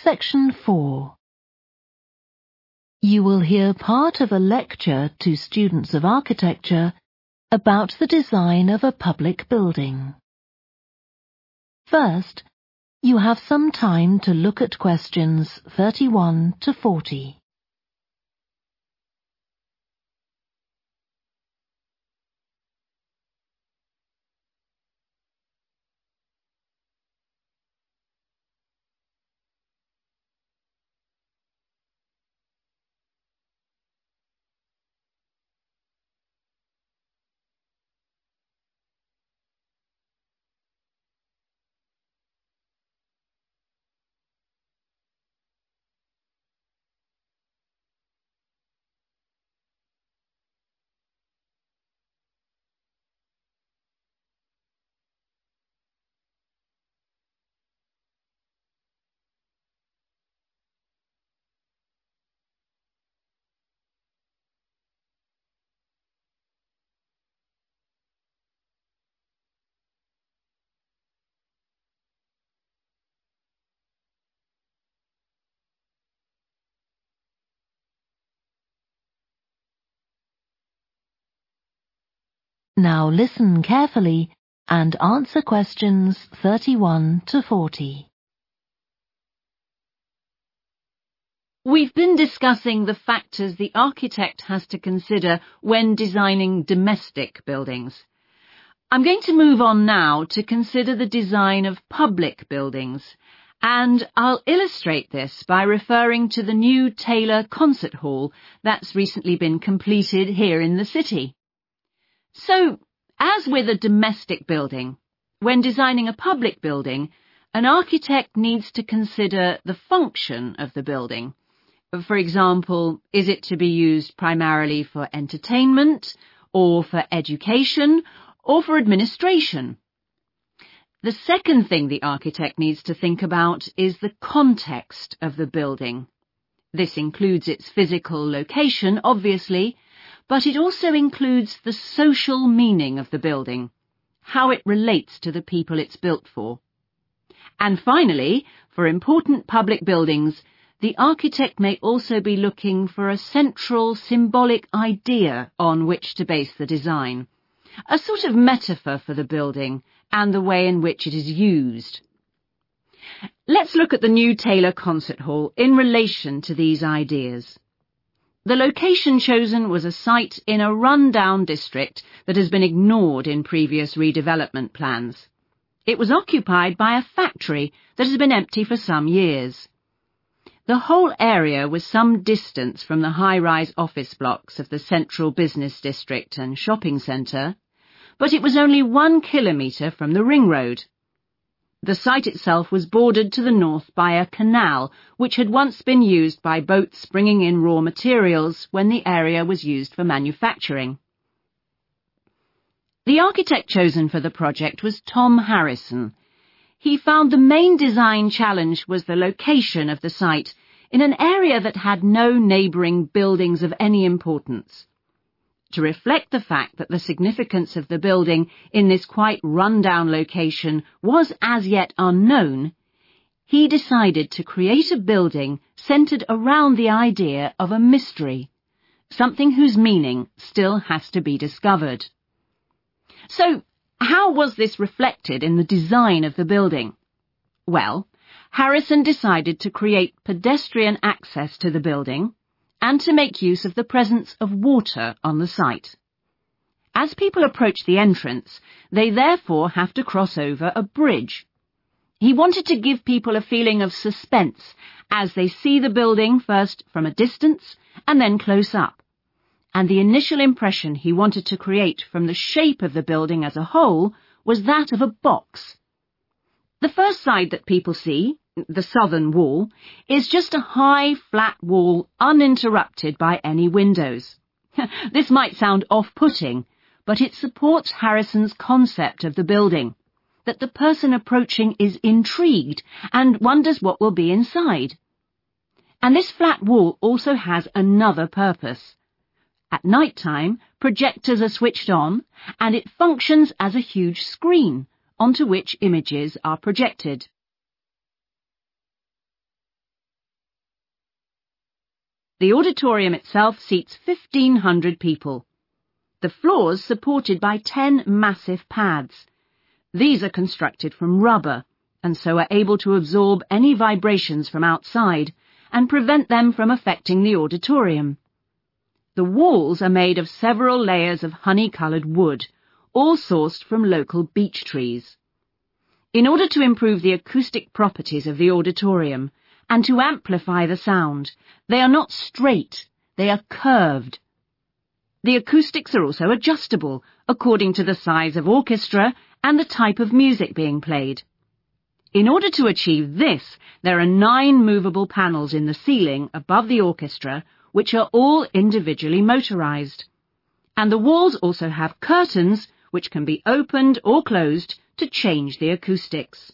Section 4. You will hear part of a lecture to students of architecture about the design of a public building. First, you have some time to look at questions 31 to 40. Now listen carefully and answer questions 31 to 40. We've been discussing the factors the architect has to consider when designing domestic buildings. I'm going to move on now to consider the design of public buildings, and I'll illustrate this by referring to the new Taylor Concert Hall that's recently been completed here in the city. So, as with a domestic building, when designing a public building, an architect needs to consider the function of the building. For example, is it to be used primarily for entertainment, or for education, or for administration? The second thing the architect needs to think about is the context of the building. This includes its physical location, obviously, but it also includes the social meaning of the building, how it relates to the people it's built for. And finally, for important public buildings, the architect may also be looking for a central symbolic idea on which to base the design, a sort of metaphor for the building and the way in which it is used. Let's look at the new Taylor Concert Hall in relation to these ideas. The location chosen was a site in a run-down district that has been ignored in previous redevelopment plans. It was occupied by a factory that has been empty for some years. The whole area was some distance from the high-rise office blocks of the central business district and shopping centre, but it was only 1 kilometre from the ring road. The site itself was bordered to the north by a canal, which had once been used by boats bringing in raw materials when the area was used for manufacturing. The architect chosen for the project was Tom Harrison. He found the main design challenge was the location of the site in an area that had no neighbouring buildings of any importance. To reflect the fact that the significance of the building in this quite run-down location was as yet unknown, he decided to create a building centred around the idea of a mystery, something whose meaning still has to be discovered. So, how was this reflected in the design of the building? Well, Harrison decided to create pedestrian access to the building and to make use of the presence of water on the site. As people approach the entrance, they therefore have to cross over a bridge. He wanted to give people a feeling of suspense as they see the building first from a distance and then close up. And the initial impression he wanted to create from the shape of the building as a whole was that of a box. The first side that people see, the southern wall, is just a high, flat wall uninterrupted by any windows. This might sound off-putting, but it supports Harrison's concept of the building, that the person approaching is intrigued and wonders what will be inside. And this flat wall also has another purpose. At night time, projectors are switched on, and it functions as a huge screen onto which images are projected. The auditorium itself seats 1,500 people. The floors supported by 10 massive pads. These are constructed from rubber, and so are able to absorb any vibrations from outside and prevent them from affecting the auditorium. The walls are made of several layers of honey-coloured wood, all sourced from local beech trees. In order to improve the acoustic properties of the auditorium and to amplify the sound, they are not straight, they are curved. The acoustics are also adjustable according to the size of orchestra and the type of music being played. In order to achieve this, there are 9 movable panels in the ceiling above the orchestra, which are all individually motorized. And the walls also have curtains, which can be opened or closed to change the acoustics.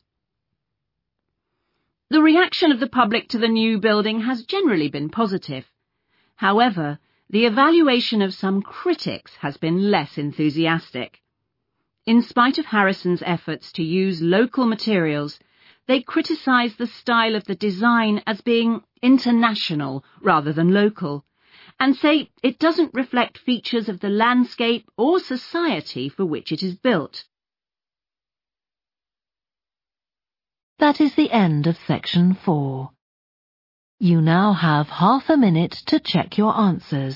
The reaction of the public to the new building has generally been positive. However, the evaluation of some critics has been less enthusiastic. In spite of Harrison's efforts to use local materials, they criticise the style of the design as being international rather than local, and say it doesn't reflect features of the landscape or society for which it is built. That is the end of section 4. You now have half a minute to check your answers.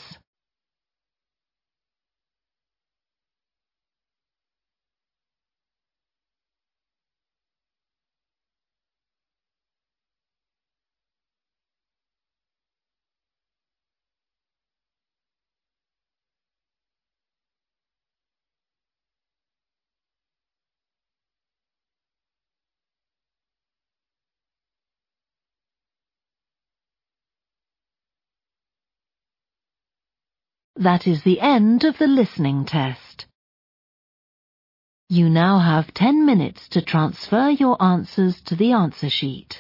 That is the end of the listening test. You now have 10 minutes to transfer your answers to the answer sheet.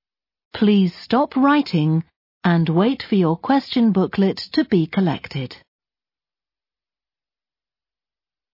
Please stop writing and wait for your question booklet to be collected.